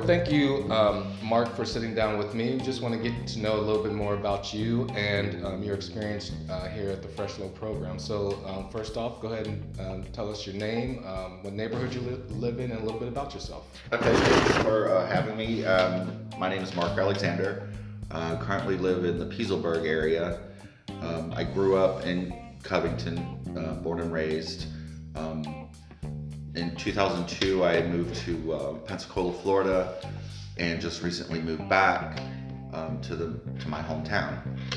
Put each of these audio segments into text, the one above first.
well, thank you, Mark, for sitting down with me. Just want to get to know a little bit more about you and your experience here at the Fresh Low program. So, first off, go ahead and tell us your name, what neighborhood you live in, and a little bit about yourself. Okay, thanks for having me. My name is Mark Alexander. Currently live in the Pieselburg area. I grew up in Covington, born and raised. In 2002, I moved to Pensacola, Florida, and just recently moved back to my hometown.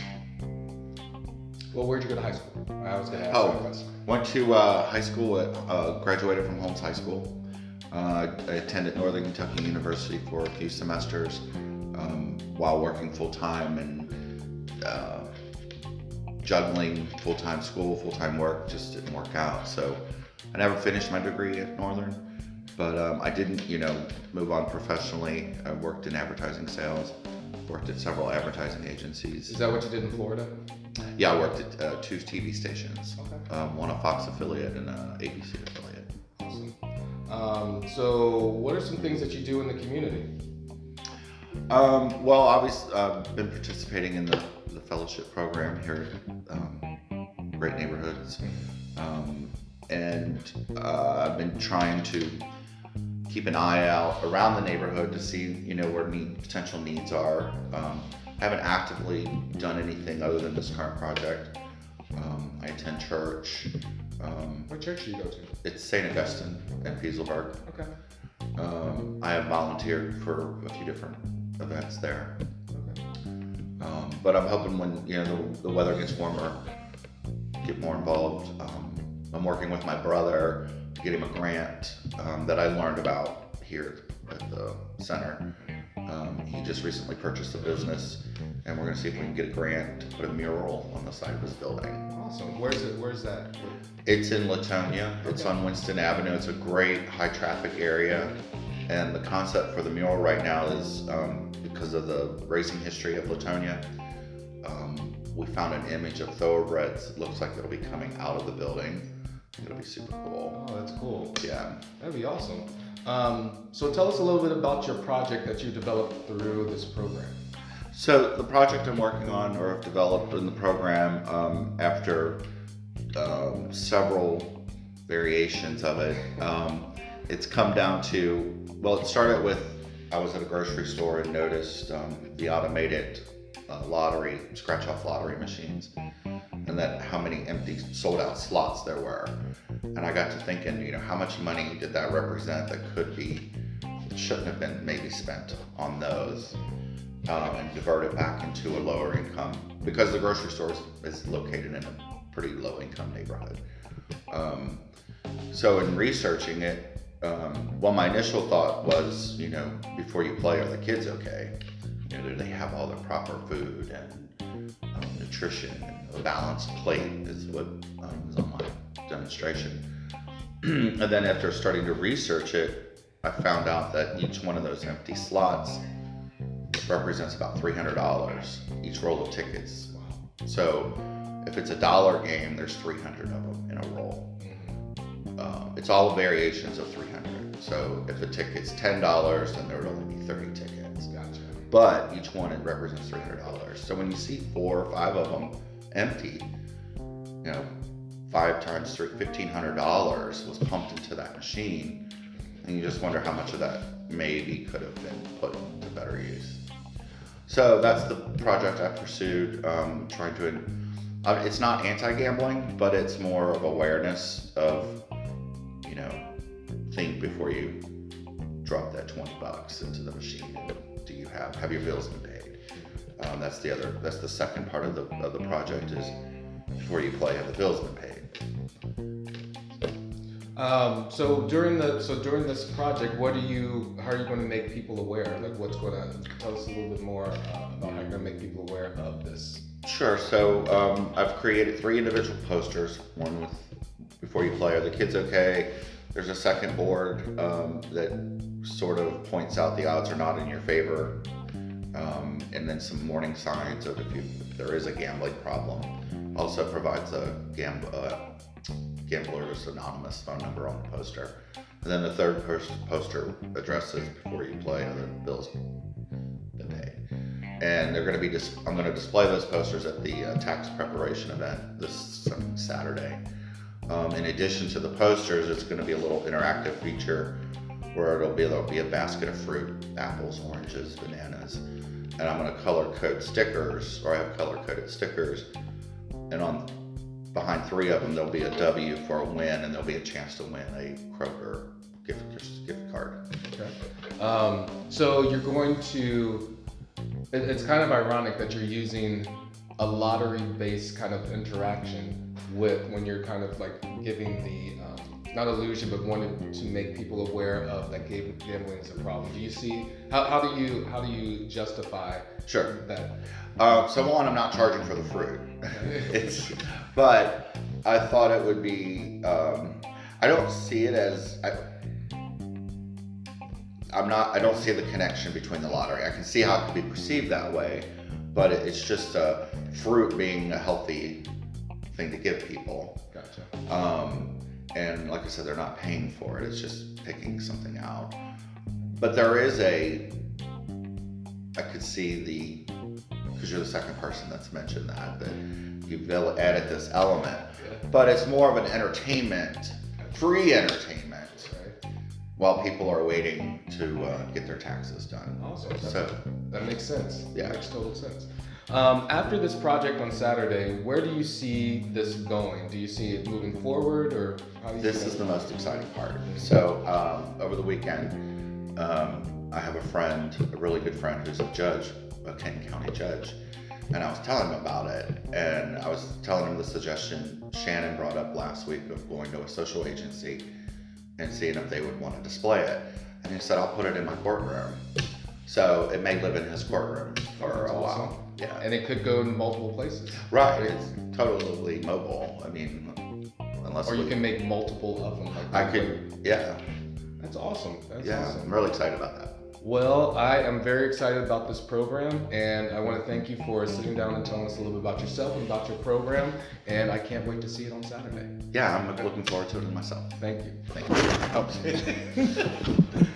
Well, where'd you go to high school? I was going to ask that Oh, question. went to high school. Graduated from Holmes High School. I attended Northern Kentucky University for a few semesters while working full time and juggling full time school, full time work just didn't work out. So I never finished my degree at Northern, but I didn't, move on professionally. I worked in advertising sales, worked at several advertising agencies. Is that what you did in Florida? Yeah, I worked at two TV stations, Okay. one a Fox affiliate and an ABC affiliate. Awesome. So, what are some things that you do in the community? Well, obviously, I've been participating in the fellowship program here at Great Neighborhoods. And I've been trying to keep an eye out around the neighborhood to see, where potential needs are. I haven't actively done anything other than this current project. I attend church. What church do you go to? It's St. Augustine in Pieselburg. Okay. I have volunteered for a few different events there. Okay. But I'm hoping when the weather gets warmer, get more involved. I'm working with my brother to get him a grant that I learned about here at the center. He just recently purchased a business, and we're going to see if we can get a grant to put a mural on the side of his building. Awesome. Where's that? It's in Latonia. It's on Winston Avenue. It's a great high traffic area. And the concept for the mural right now is because of the racing history of Latonia, we found an image of thoroughbreds. It looks like it'll be coming out of the building. It'll be super cool. Oh, that's cool. Yeah. That'd be awesome. So tell us a little bit about your project that you developed through this program. So the project I'm working on, or have developed in the program, after several variations of it, it's come down to, well, it started with, I was at a grocery store and noticed the automated lottery, scratch-off lottery machines, and that how many empty sold-out slots there were. And I got to thinking, how much money did that represent that shouldn't have been maybe spent on those, and diverted back into a lower income, because the grocery store is located in a pretty low income neighborhood. So in researching it, well, my initial thought was, before you play, are the kids okay? Do they have all the proper food and nutrition, and a balanced plate is what is on my demonstration. And then after starting to research it, I found out that each one of those empty slots represents about $300, each roll of tickets. So if it's $1 game, there's 300 of them in a roll. It's all variations of 300. So if a ticket's $10, then there would only be 30 tickets. Gotcha. But each one, it represents $300. So when you see 4 or 5 of them empty, 5 times 3, $1,500 was pumped into that machine, and you just wonder how much of that maybe could have been put to better use. So that's the project I pursued, trying to, it's not anti-gambling, but it's more of awareness of, think before you drop that $20 into the machine. Do you have your bills been paid? That's the second part of the project is, before you play, have the bills been paid? So during this project, how are you going to make people aware? Like, tell us a little bit more about how you're going to make people aware of this? Sure. So I've created 3 individual posters. One with "Before you play, are the kids okay?" There's a second board that sort of points out the odds are not in your favor, and then some warning signs of if there is a gambling problem. Also provides a Gamblers Anonymous phone number on the poster. And then the third poster addresses before you play are the bills been paid. And they're going to be I'm going to display those posters at the tax preparation event this Saturday. In addition to the posters, it's going to be a little interactive feature where there'll be a basket of fruit, apples, oranges, bananas, and I'm going to color code stickers, or I have color coded stickers, and behind 3 of them there'll be a W for a win, and there'll be a chance to win a Kroger gift card. Okay. So you're going to, it's kind of ironic that you're using a lottery-based kind of interaction when you're kind of like giving the, not illusion, but wanting to make people aware of that gambling is a problem. Do you see, how do you justify Sure. that? So one, I'm not charging for the fruit. But I thought it would be, I don't see it as, I don't see the connection between the lottery. I can see how it could be perceived that way, but it's just fruit being a healthy thing to give people. Gotcha. And like I said, they're not paying for it. It's just picking something out. But there is I could see because you're the second person that's mentioned that you've added this element. Yeah. But it's more of an entertainment, free entertainment, Right. while people are waiting to get their taxes done. Awesome. So that makes sense. Yeah. That makes total sense. After this project on Saturday, where do you see this going? Do you see it moving forward, or how do you this see is that? the most exciting part. So over the weekend, I have a really good friend who's a judge, a Kenton County judge, and I was telling him about it, and I was telling him the suggestion Shannon brought up last week of going to a social agency and seeing if they would want to display it. And he said, I'll put it in my courtroom. So it may live in his courtroom for That's a awesome. while. Yeah. And it could go in multiple places. Right. It's totally mobile. I mean, unless Or you can make multiple of them. Like I could, yeah. That's awesome. That's Yeah, awesome. I'm really excited about that. Well, I am very excited about this program, and I want to thank you for sitting down and telling us a little bit about yourself and about your program, and I can't wait to see it on Saturday. Yeah, I'm looking forward to it myself. Thank you. Thank you. Helps me.